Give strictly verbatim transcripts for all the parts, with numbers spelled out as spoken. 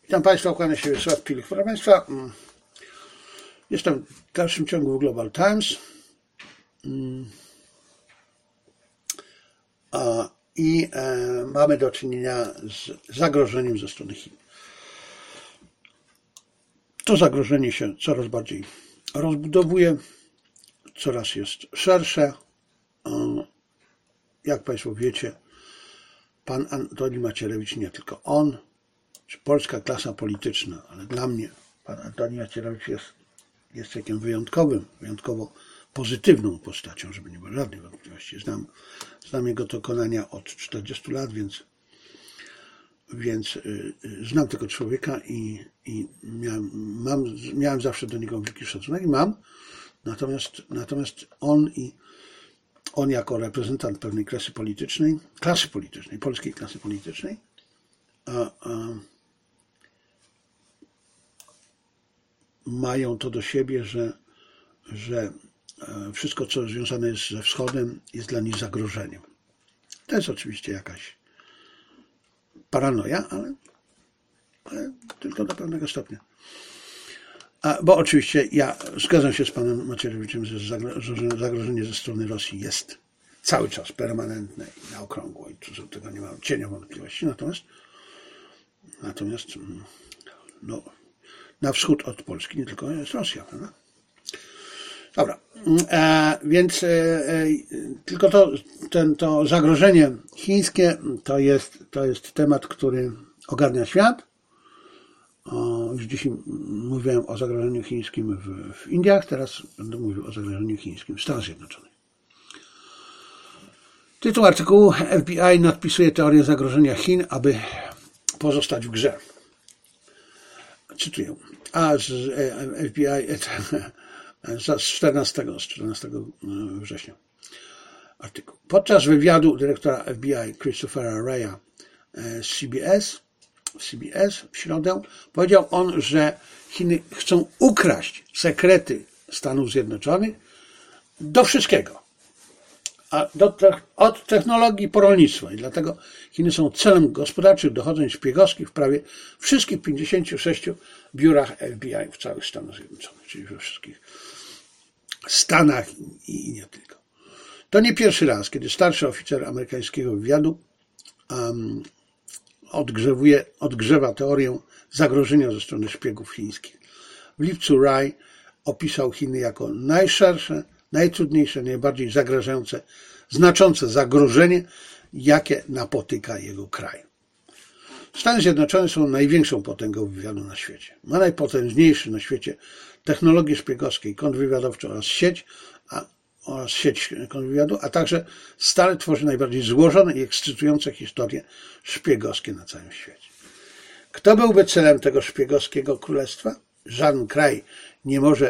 Witam Państwa, kłania się Wiesław Pilich. Proszę Państwa, jestem w dalszym ciągu w Global Times i mamy do czynienia z zagrożeniem ze strony Chin. To zagrożenie się coraz bardziej rozbudowuje, coraz jest szersze. Jak Państwo wiecie, pan Antoni Macierewicz, nie tylko on, czy polska klasa polityczna, ale dla mnie pan Antoni Macierewicz jest, jest człowiekiem wyjątkowym, wyjątkowo pozytywną postacią, żeby nie było żadnej wątpliwości. Znam, znam jego dokonania od czterdziestu lat, więc, więc yy, znam tego człowieka i, i miałem, mam, miałem zawsze do niego wielki szacunek i mam. Natomiast, natomiast on i on jako reprezentant pewnej klasy politycznej, klasy politycznej, polskiej klasy politycznej, a, a, mają to do siebie, że, że wszystko, co związane jest ze Wschodem, jest dla nich zagrożeniem. To jest oczywiście jakaś paranoja, ale, ale tylko do pewnego stopnia. A, bo oczywiście ja zgadzam się z panem Macierewiczem, że zagrożenie ze strony Rosji jest cały czas permanentne i na okrągło i tu tego nie mam cienia wątpliwości. Natomiast, natomiast no, na wschód od Polski nie tylko jest Rosja. Prawda? Dobra, e, więc e, e, tylko to, ten, to zagrożenie chińskie to jest, to jest temat, który ogarnia świat. O, już dzisiaj mówiłem o zagrożeniu chińskim w, w Indiach, teraz będę mówił o zagrożeniu chińskim w Stanach Zjednoczonych. Tytuł artykułu: F B I nadpisuje teorię zagrożenia Chin, aby pozostać w grze. Cytuję. A z F B I z czternastego września artykuł. Podczas wywiadu dyrektora F B I Christophera Wraya z C B S w C B S w środę powiedział on, że Chiny chcą ukraść sekrety Stanów Zjednoczonych do wszystkiego. A do, od technologii po rolnictwo. I dlatego Chiny są celem gospodarczych dochodzeń szpiegowskich w prawie wszystkich pięćdziesięciu sześciu biurach F B I w całych Stanach Zjednoczonych, czyli we wszystkich Stanach i nie tylko. To nie pierwszy raz, kiedy starszy oficer amerykańskiego wywiadu um, odgrzewuje, odgrzewa teorię zagrożenia ze strony szpiegów chińskich. W lipcu Wray opisał Chiny jako najszersze, najtrudniejsze, najbardziej zagrażające, znaczące zagrożenie, jakie napotyka jego kraj. Stany Zjednoczone są największą potęgą wywiadu na świecie. Ma najpotężniejszy na świecie technologie szpiegowskie i kontrwywiadowcze oraz sieć, a, oraz sieć kontrwywiadu, a także stale tworzy najbardziej złożone i ekscytujące historie szpiegowskie na całym świecie. Kto byłby celem tego szpiegowskiego królestwa? Żaden kraj nie może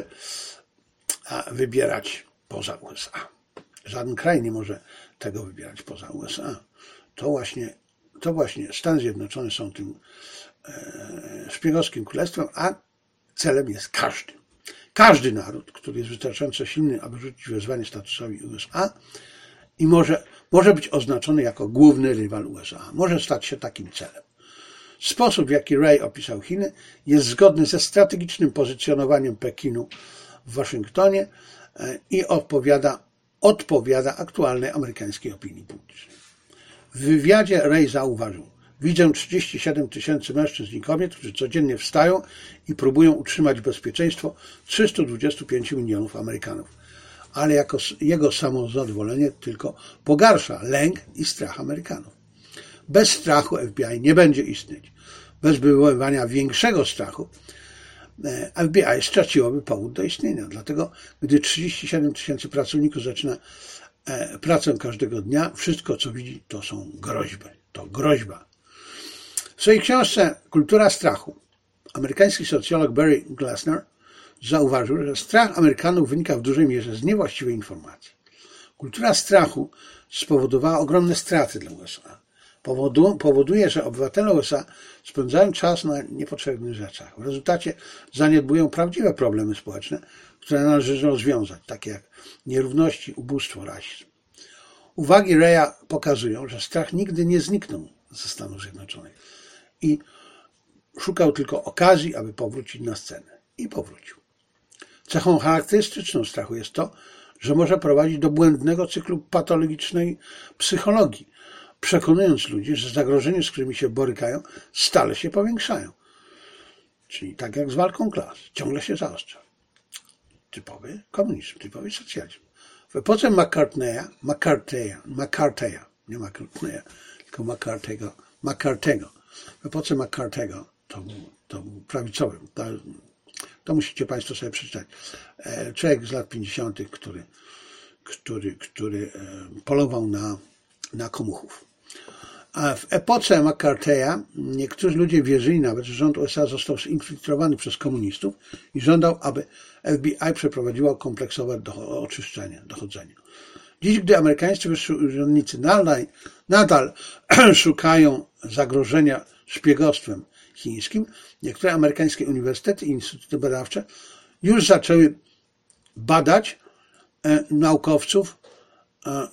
wybierać poza U S A. Żaden kraj nie może tego wybierać poza U S A. To właśnie, to właśnie Stany Zjednoczone są tym e, szpiegowskim królestwem, a celem jest każdy. Każdy naród, który jest wystarczająco silny, aby rzucić wezwanie statusowi U S A i może, może być oznaczony jako główny rywal U S A. Może stać się takim celem. Sposób, w jaki Wray opisał Chiny, jest zgodny ze strategicznym pozycjonowaniem Pekinu w Waszyngtonie i odpowiada, odpowiada aktualnej amerykańskiej opinii publicznej. W wywiadzie Wray zauważył: widzę trzydzieści siedem tysięcy mężczyzn i kobiet, którzy codziennie wstają i próbują utrzymać bezpieczeństwo trzystu dwudziestu pięciu milionów Amerykanów. Ale jako jego samozadowolenie tylko pogarsza lęk i strach Amerykanów. Bez strachu F B I nie będzie istnieć. Bez wywoływania większego strachu F B I straciłoby powód do istnienia. Dlatego, gdy trzydzieści siedem tysięcy pracowników zaczyna pracę każdego dnia, wszystko, co widzi, to są groźby. To groźba. W swojej książce Kultura strachu amerykański socjolog Barry Glassner zauważył, że strach Amerykanów wynika w dużej mierze z niewłaściwej informacji. Kultura strachu spowodowała ogromne straty dla U S A. Powoduje, że obywatele U S A spędzają czas na niepotrzebnych rzeczach. W rezultacie zaniedbują prawdziwe problemy społeczne, które należy rozwiązać, takie jak nierówności, ubóstwo, rasizm. Uwagi Wraya pokazują, że strach nigdy nie zniknął ze Stanów Zjednoczonych. I szukał tylko okazji, aby powrócić na scenę. I powrócił. Cechą charakterystyczną strachu jest to, że może prowadzić do błędnego cyklu patologicznej psychologii, przekonując ludzi, że zagrożenia, z którymi się borykają, stale się powiększają. Czyli tak jak z walką klas, ciągle się zaostrza. Typowy komunizm, typowy socjalizm. W epoce McCartneya, McCartneya, McCartneya, nie McCartneya, tylko McCartney'ego, McCartney'ego. W epoce McCartney'ego to był, to był prawicowy, to, to musicie Państwo sobie przeczytać. Człowiek z lat pięćdziesiątych, który, który, który polował na, na komuchów. A w epoce McCartneya niektórzy ludzie wierzyli nawet, że rząd U S A został zinfiltrowany przez komunistów i żądał, aby F B I przeprowadziło kompleksowe oczyszczenie, dochodzenie. Dziś, gdy amerykańscy wyżsi urzędnicy nadal, nadal szukają zagrożenia szpiegostwem chińskim, niektóre amerykańskie uniwersytety i instytuty badawcze już zaczęły badać e, naukowców, e, e,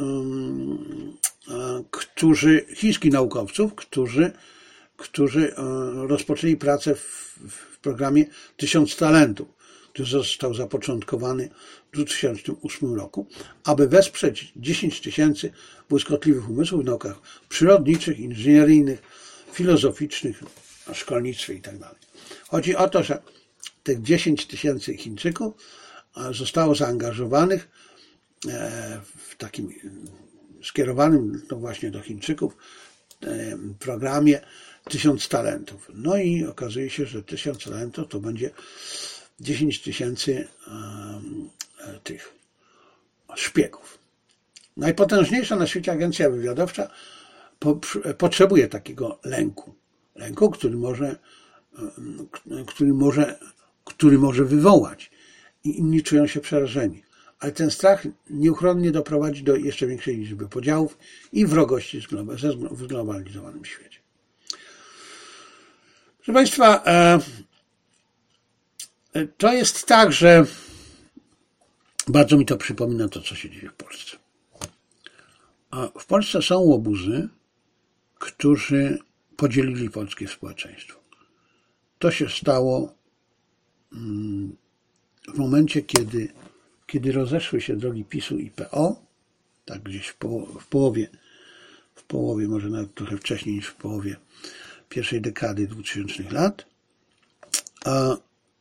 e, którzy, chińskich naukowców, którzy, którzy e, rozpoczęli pracę w, w programie Tysiąc Talentów, który został zapoczątkowany w dwa tysiące ósmym roku, aby wesprzeć dziesięć tysięcy błyskotliwych umysłów w naukach przyrodniczych, inżynieryjnych, filozoficznych, szkolnictwie itd. Chodzi o to, że tych dziesięć tysięcy Chińczyków zostało zaangażowanych w takim skierowanym no właśnie do Chińczyków programie Tysiąc Talentów. No i okazuje się, że Tysiąc Talentów to będzie dziesięć tysięcy tych szpiegów. Najpotężniejsza na świecie agencja wywiadowcza po, potrzebuje takiego lęku. Lęku, który może, który może, który może wywołać i inni czują się przerażeni. Ale ten strach nieuchronnie doprowadzi do jeszcze większej liczby podziałów i wrogości w zglobalizowanym świecie. Proszę Państwa, to jest tak, że bardzo mi to przypomina to, co się dzieje w Polsce. W Polsce są łobuzy, którzy podzielili polskie społeczeństwo. To się stało w momencie, kiedy, kiedy rozeszły się drogi PiSu i P O, tak gdzieś w, poł w połowie, w połowie, może nawet trochę wcześniej niż w połowie pierwszej dekady dwutysięcznych lat, a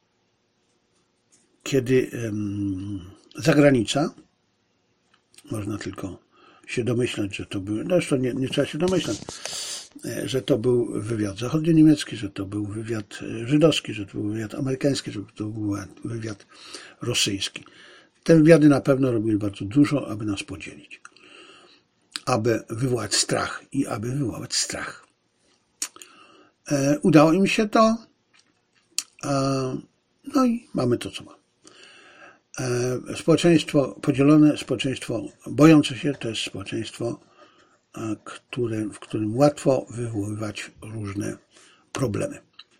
kiedy um, zagranica, można tylko się domyślać, że to był, zresztą nie, nie trzeba się domyślać, że to był wywiad zachodnio-niemiecki, że to był wywiad żydowski, że to był wywiad amerykański, że to był wywiad rosyjski. Te wywiady na pewno robiły bardzo dużo, aby nas podzielić, aby wywołać strach i aby wywołać strach. E, udało im się to, e, no i mamy to, co mamy. E, społeczeństwo podzielone, społeczeństwo bojące się, to jest społeczeństwo, e, które, w którym łatwo wywoływać różne problemy.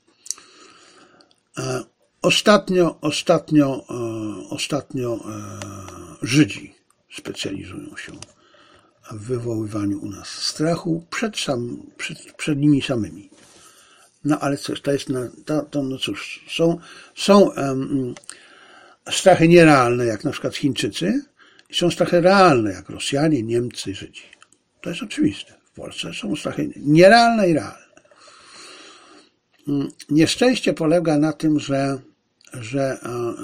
E, ostatnio, ostatnio, e, ostatnio e, Żydzi specjalizują się w wywoływaniu u nas strachu przed, sam, przed, przed nimi samymi. No ale cóż, to jest, na, to, to, no cóż, są, są um, strachy nierealne, jak na przykład Chińczycy, i są strachy realne, jak Rosjanie, Niemcy, Żydzi. To jest oczywiste. W Polsce są strachy nierealne i realne. Nieszczęście polega na tym, że, że,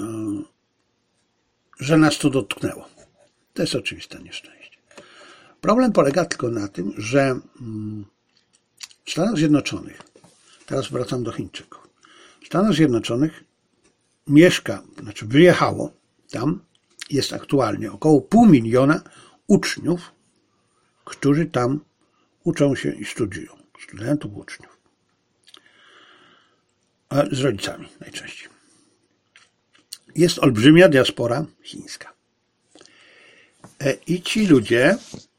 że nas to dotknęło. To jest oczywiste nieszczęście. Problem polega tylko na tym, że w Stanach Zjednoczonych, teraz wracam do Chińczyków, w Stanach Zjednoczonych mieszka, znaczy wyjechało, tam jest aktualnie około pół miliona uczniów, którzy tam uczą się i studiują. Studentów, uczniów. A z rodzicami najczęściej. Jest olbrzymia diaspora chińska. I ci ludzie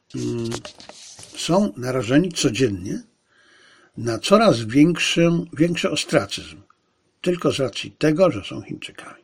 są narażeni codziennie na coraz większy, większy ostracyzm. Tylko z racji tego, że są Chińczykami.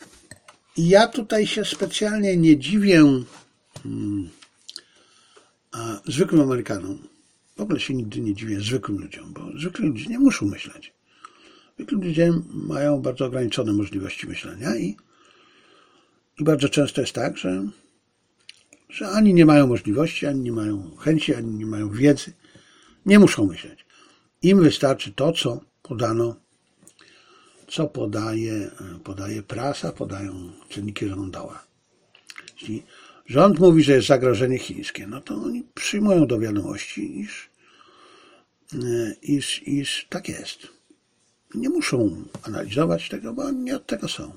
I ja tutaj się specjalnie nie dziwię A zwykłym Amerykanom, w ogóle się nigdy nie dziwię zwykłym ludziom, bo zwykli ludzie nie muszą myśleć. Zwykli ludzie mają bardzo ograniczone możliwości myślenia i, i bardzo często jest tak, że, że ani nie mają możliwości, ani nie mają chęci, ani nie mają wiedzy. Nie muszą myśleć. Im wystarczy to, co podano, co podaje, podaje prasa, podają czynniki rządowe. Jeśli rząd mówi, że jest zagrożenie chińskie, no to oni przyjmują do wiadomości, iż, iż, iż tak jest. Nie muszą analizować tego, bo oni nie od tego są.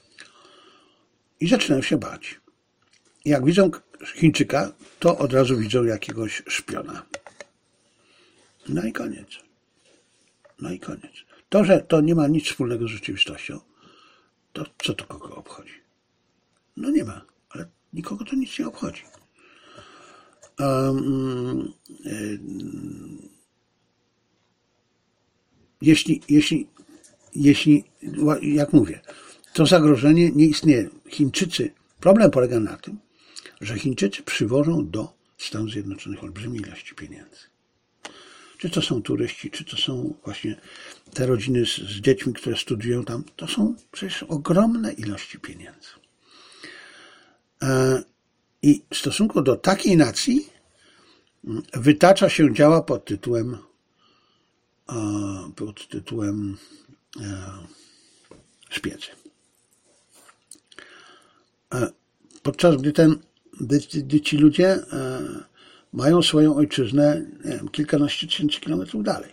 I zaczynają się bać. Jak widzą Chińczyka, to od razu widzą jakiegoś szpiona. No i koniec. No i koniec. To, że to nie ma nic wspólnego z rzeczywistością, to co to kogo obchodzi? No nie ma, ale nikogo to nic nie obchodzi. Um, y, jeśli, jeśli, jeśli, jak mówię, to zagrożenie nie istnieje. Chińczycy, problem polega na tym, że Chińczycy przywożą do Stanów Zjednoczonych olbrzymie ilości pieniędzy. Czy to są turyści, czy to są właśnie te rodziny z, z dziećmi, które studiują tam, to są przecież ogromne ilości pieniędzy. I w stosunku do takiej nacji wytacza się działa pod tytułem pod tytułem szpiedzy. Podczas gdy, ten, gdy ci ludzie mają swoją ojczyznę, nie wiem, kilkanaście tysięcy kilometrów dalej.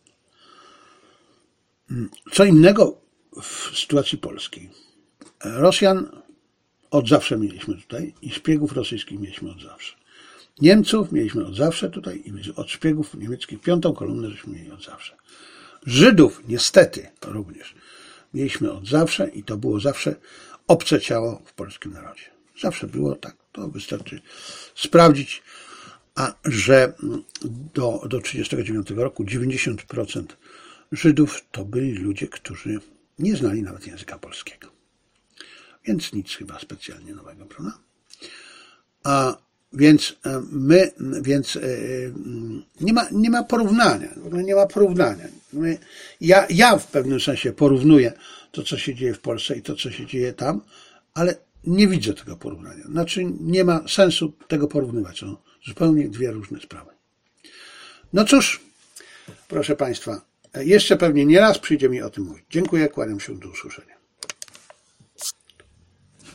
Co innego w sytuacji polskiej. Rosjan od zawsze mieliśmy tutaj i szpiegów rosyjskich mieliśmy od zawsze. Niemców mieliśmy od zawsze tutaj i od szpiegów niemieckich piątą kolumnę żeśmy mieli od zawsze. Żydów niestety również mieliśmy od zawsze i to było zawsze obce ciało w polskim narodzie. Zawsze było tak, to wystarczy sprawdzić, a że do, do trzydziestego dziewiątego roku dziewięćdziesiąt procent Żydów to byli ludzie, którzy nie znali nawet języka polskiego. Więc nic chyba specjalnie nowego, prawda? A więc my, więc nie ma, nie ma porównania, nie ma porównania. My, ja, ja w pewnym sensie porównuję to, co się dzieje w Polsce i to, co się dzieje tam, ale nie widzę tego porównania. Znaczy nie ma sensu tego porównywać. Są zupełnie dwie różne sprawy. No cóż, proszę Państwa, jeszcze pewnie nie raz przyjdzie mi o tym mówić. Dziękuję, kłaniam się, do usłyszenia.